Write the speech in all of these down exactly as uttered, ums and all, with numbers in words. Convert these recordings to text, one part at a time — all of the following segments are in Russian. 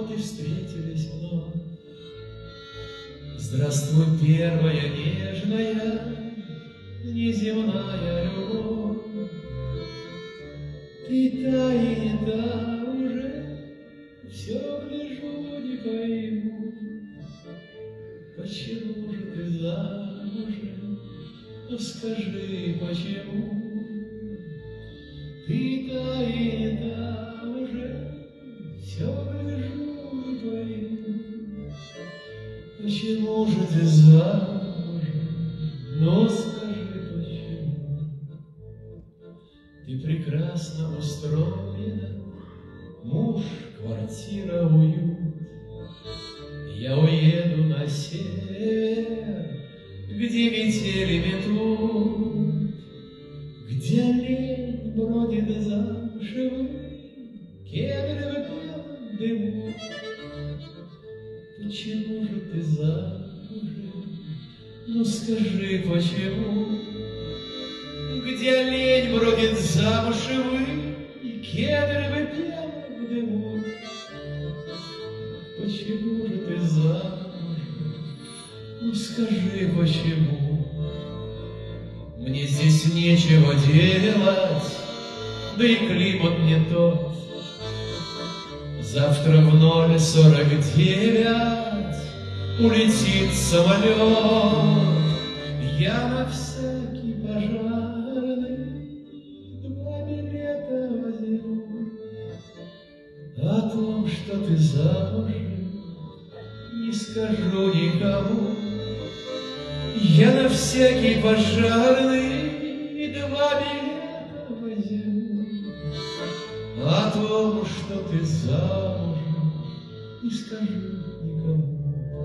Вот и встретились вновь. Здравствуй, первая нежная, неземная любовь. Ты та и не та уже, все гляжу, не пойму. Почему же ты замужем? Ну скажи, почему? Ты та и не та уже, все гляжу и пойму. Почему же ты замужем? Ну скажи, почему? Ты прекрасно устроена, муж, квартира, уют. Я уеду на север, где метели метут, где олень бродит замшевый, кедровый пел дыму. Почему же ты замужем? Ну скажи, почему? Где олень бродит замшевый, и кедровый пел в дыму. Почему же ты замужем? Ну скажи, почему? Мне здесь нечего делать, да и климат не тот. Завтра в ноль сорок девять улетит самолет. Я на всякий пожарный два билета возьму. О том, что ты замужем, не скажу никому. Я на всякий пожарный два билета возьму. О том, что ты замужем, не скажу никому.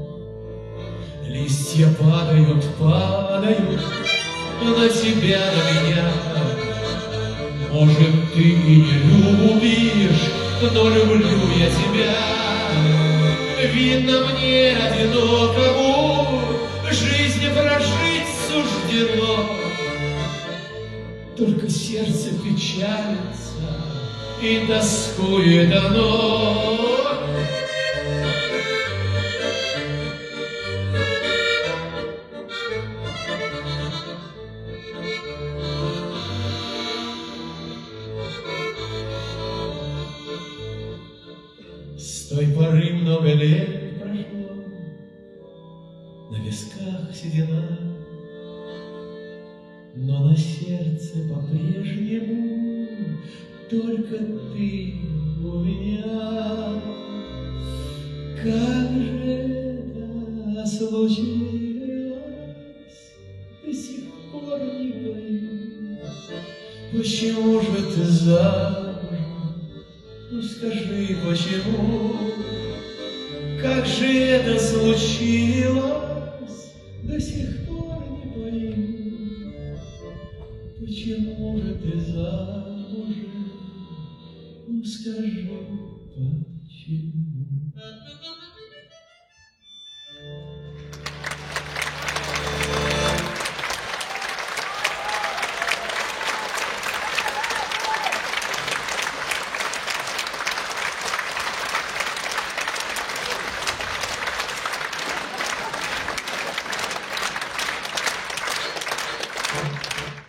Листья падают, падают на тебя, на меня. Может, ты и не любишь, но люблю я тебя. Видно, мне одинокому жизнь прожить суждено. Только сердце печалится и тоскует оно. С той поры много лет прошло, на висках седина, но на сердце по-прежнему только ты у меня. Как же это случилось, до сих пор не пойму. Почему же ты замужем? Ну скажи, почему? Как же это случилось, до сих пор не пойму. Почему же ты замужем? Ну скажи, почему? Thank you.